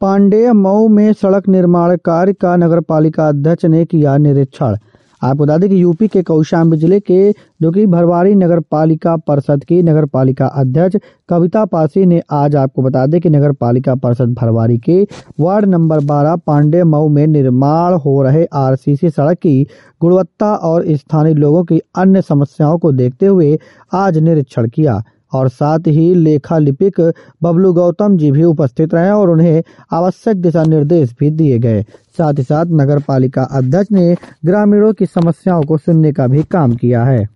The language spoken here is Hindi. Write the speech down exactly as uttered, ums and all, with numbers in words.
पांडेय मऊ में सड़क निर्माण कार्य का नगरपालिका अध्यक्ष ने किया निरीक्षण। आपको बता दें कि यूपी के कौशाम्बी जिले के जो कि भरवारी नगर पालिका परिषद की नगर पालिका अध्यक्ष कविता पासी ने आज आपको बता दें कि नगर पालिका परिषद भरवारी के वार्ड नंबर बारह पांडेय मऊ में निर्माण हो रहे आरसीसी सड़क की गुणवत्ता और स्थानीय लोगों की अन्य समस्याओं को देखते हुए आज निरीक्षण किया और साथ ही लेखा लिपिक बबलू गौतम जी भी उपस्थित रहे और उन्हें आवश्यक दिशा निर्देश भी दिए गए। साथ ही साथ नगर पालिका अध्यक्ष ने ग्रामीणों की समस्याओं को सुनने का भी काम किया है।